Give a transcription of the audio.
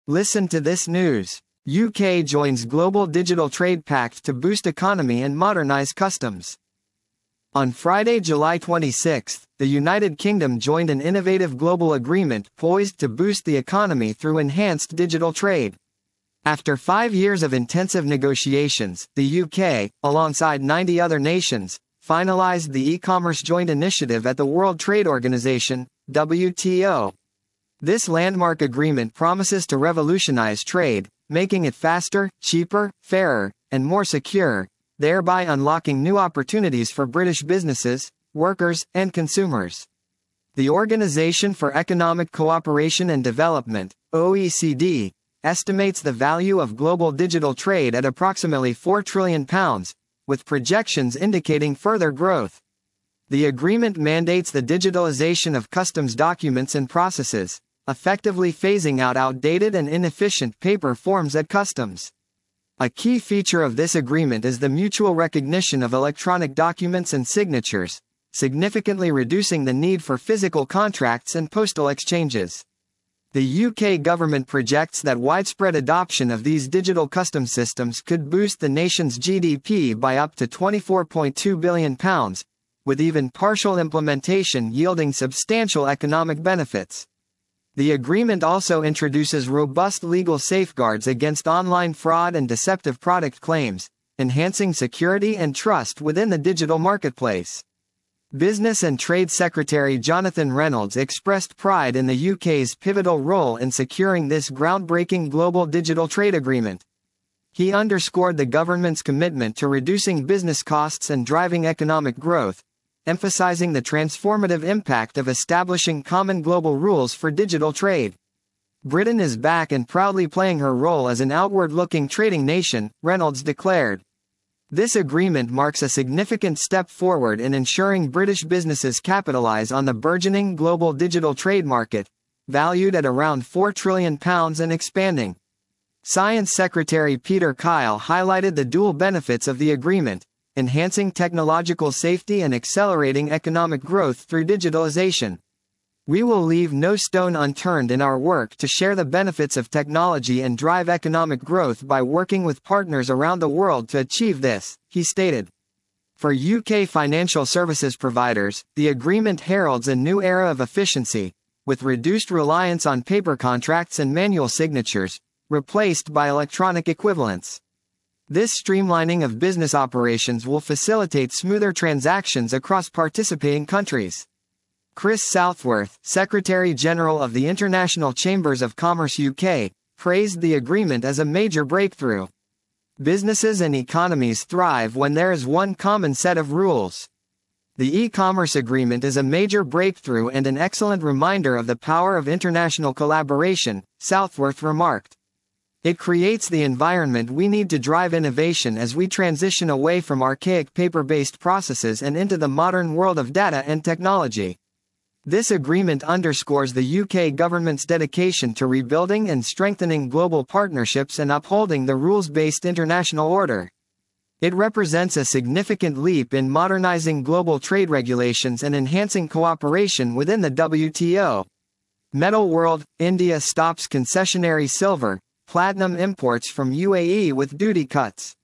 Listen to this news. UK joins Global Digital Trade Pact to boost economy and modernize customs. On Friday, July 26, the United Kingdom joined an innovative global agreement poised to boost the economy through enhanced digital trade. After 5 years of intensive negotiations, the UK, alongside 90 other nations, finalized the e-commerce joint initiative at the World Trade Organization, WTO. This landmark agreement promises to revolutionize trade, making it faster, cheaper, fairer, and more secure, thereby unlocking new opportunities for British businesses, workers, and consumers. The Organization for Economic Cooperation and Development, OECD, estimates the value of global digital trade at approximately £4 trillion, with projections indicating further growth. The agreement mandates the digitalization of customs documents and processes, effectively phasing out outdated and inefficient paper forms at customs. A key feature of this agreement is the mutual recognition of electronic documents and signatures, significantly reducing the need for physical contracts and postal exchanges. The UK government projects that widespread adoption of these digital customs systems could boost the nation's GDP by up to £24.2 billion, with even partial implementation yielding substantial economic benefits. The agreement also introduces robust legal safeguards against online fraud and deceptive product claims, enhancing security and trust within the digital marketplace. Business and Trade Secretary Jonathan Reynolds expressed pride in the UK's pivotal role in securing this groundbreaking global digital trade agreement. He underscored the government's commitment to reducing business costs and driving economic growth, emphasizing the transformative impact of establishing common global rules for digital trade. Britain is back and proudly playing her role as an outward-looking trading nation, Reynolds declared. This agreement marks a significant step forward in ensuring British businesses capitalize on the burgeoning global digital trade market, valued at around £4 trillion and expanding. Science Secretary Peter Kyle highlighted the dual benefits of the agreement: enhancing technological safety and accelerating economic growth through digitalization. We will leave no stone unturned in our work to share the benefits of technology and drive economic growth by working with partners around the world to achieve this, he stated. For UK financial services providers, the agreement heralds a new era of efficiency, with reduced reliance on paper contracts and manual signatures, replaced by electronic equivalents. This streamlining of business operations will facilitate smoother transactions across participating countries. Chris Southworth, Secretary-General of the International Chambers of Commerce UK, praised the agreement as a major breakthrough. Businesses and economies thrive when there is one common set of rules. The e-commerce agreement is a major breakthrough and an excellent reminder of the power of international collaboration, Southworth remarked. It creates the environment we need to drive innovation as we transition away from archaic paper-based processes and into the modern world of data and technology. This agreement underscores the UK government's dedication to rebuilding and strengthening global partnerships and upholding the rules-based international order. It represents a significant leap in modernizing global trade regulations and enhancing cooperation within the WTO. Metal World: India stops concessionary silver, platinum imports from UAE with duty cuts.